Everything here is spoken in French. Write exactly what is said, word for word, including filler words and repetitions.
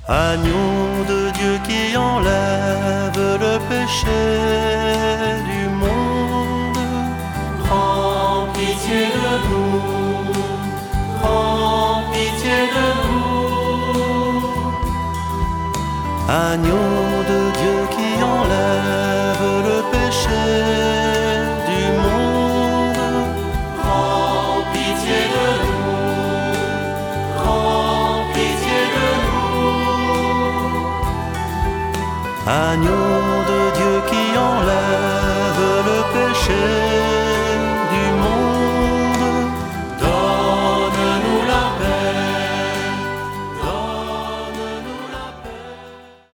Agneau de Dieu qui enlève le péché du monde, prends pitié de nous, prends pitié de nous. Agneau